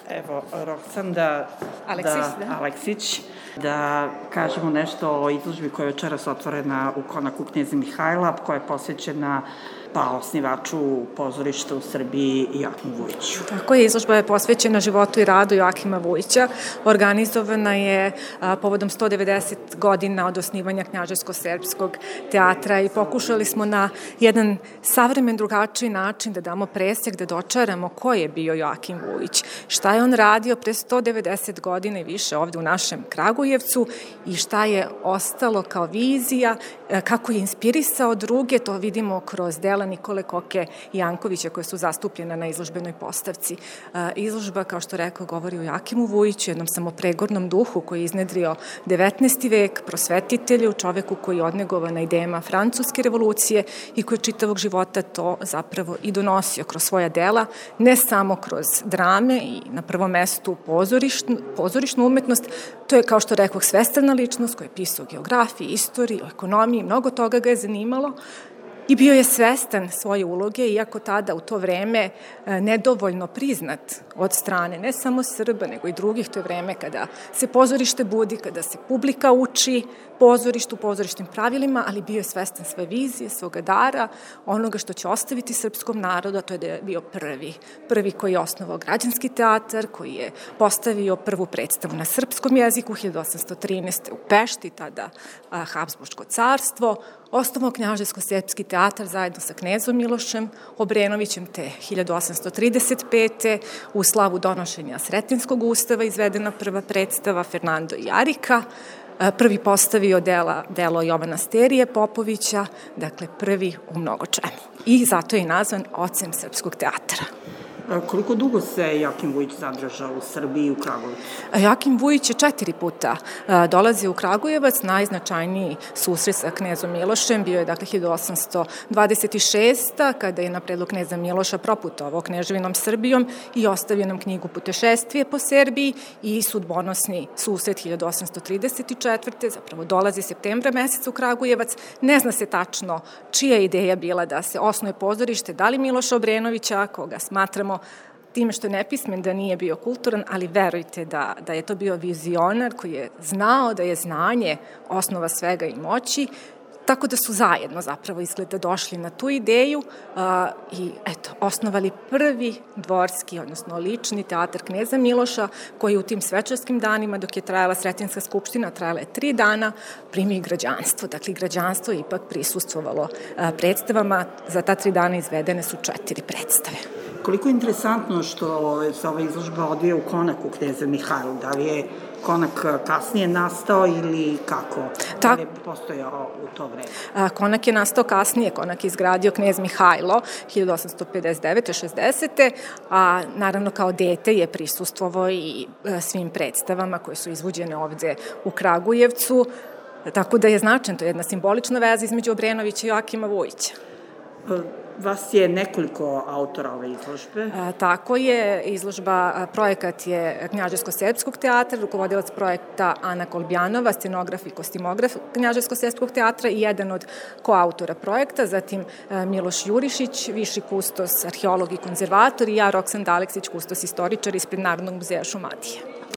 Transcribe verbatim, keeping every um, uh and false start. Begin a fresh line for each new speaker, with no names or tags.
Evo, Roksanda
Aleksić,
da,
da.
Aleksić, da kažemo nešto o izložbi koja je večeras otvorena u konaku Kneza Mihajla, koja je posvećena pa osnivaču pozorišta u Srbiji Joakimu Vujiću.
Tako je, izložba je posvećena životu i radu Joakima Vujića. Organizovana je a, povodom sto devedeset godina od osnivanja Knjaževsko-srpskog teatra i pokušali smo na jedan savremen, drugačiji način da damo presjek, da dočaramo ko je bio Joakim Vujić, šta je on radio pre sto devedeset godina i više ovde u našem Kragujevcu i šta je ostalo kao vizija, kako je inspirisao druge, to vidimo kroz dela Nikole Koke i Jankovića koje su zastupljene na izložbenoj postavci. Izložba, kao što rekao, govori o Joakimu Vujiću, jednom samopregornom duhu koji je iznedrio devetnaesti vek, prosvetitelju, čoveku koji je odnegovan na idejama Francuske revolucije i koji je čitavog života to zapravo i donosio kroz svoja dela, ne samo kroz drame i na prvom mestu pozorišnu, pozorišnu umetnost. To je, kao što rekao, svestrana ličnost koji je pisao o geografiji, istoriji, o ekonomiji, mnogo toga ga je zanimalo. I bio je svestan svoje uloge, iako tada u to vreme nedovoljno priznat od strane ne samo Srba, nego i drugih. To je vreme kada se pozorište budi, kada se publika uči pozorištu, pozorišnim pravilima, ali bio je svestan svoje vizije, svoga dara, onoga što će ostaviti srpskom narodu, a to je da je bio prvi. Prvi koji je osnovao građanski teatar, koji je postavio prvu predstavu na srpskom jeziku hiljadu osamsto trinaeste. u Pešti, tada a, Habsburško carstvo, osnovao Knjaževsko-srpski teatar zajedno sa knezom Milošem Obrenovićem, te hiljadu osamsto trideset pete. u slavu donošenja Sretenskog ustava izvedena prva predstava Fernando i Arika, prvi postavio dela, delo Jovana Sterije Popovića, dakle prvi u mnogo čemu. I zato je i nazvan ocem srpskog teatra.
Koliko dugo se Joakim Vujić zadržao u Srbiji i u Kragujevcu?
Joakim Vujić je četiri puta dolazio u Kragujevac, najznačajniji susret sa knezom Milošem bio je dakle hiljadu osamsto dvadeset šeste. kada je na predlog kneza Miloša proputovao kneževinom Srbijom i ostavio nam knjigu Putešestvije po Serbiji i sudbonosni susret hiljadu osamsto trideset četvrte. Zapravo dolazi septembra meseca u Kragujevac. Ne zna se tačno čija je ideja bila da se osnuje pozorište, da li Miloša Obrenovića, koga smatramo time što je nepismen da nije bio kulturan, ali verujte da, da je to bio vizionar koji je znao da je znanje osnova svega i moći, tako da su zajedno zapravo izgleda došli na tu ideju a, i eto, osnovali prvi dvorski, odnosno lični teatar kneza Miloša, koji u tim svečarskim danima, dok je trajala Sretenska skupština, trajala je tri dana, primi građanstvo. Dakle, građanstvo je ipak prisustvovalo a, predstavama. Za ta tri dana izvedene su četiri predstave.
Koliko je interesantno što se ova izložba odvija u konaku Kneza Mihajla. Da li je konak kasnije nastao ili kako? Da li je postojao u to vreme?
Konak je nastao kasnije. Konak je izgradio knez Mihajlo hiljadu osamsto pedeset devete šezdesete. a naravno kao dete je prisustvovao i svim predstavama koje su izvođene ovde u Kragujevcu. Tako da je značajno, to je jedna simbolična veza između Obrenovića i Joakima Vujića.
Vas je nekoliko autora ove izložbe.
A, tako je, izložba, projekat je Knjaževsko-srpskog teatra, rukovodilac projekta Ana Kolbjanova, scenograf i kostimograf Knjaževsko-srpskog teatra i jedan od koautora projekta, zatim a, Miloš Jurišić, viši kustos, arheolog i konzervator i ja, Roksanda Aleksić, kustos istoričar ispred Narodnog muzeja Šumadije.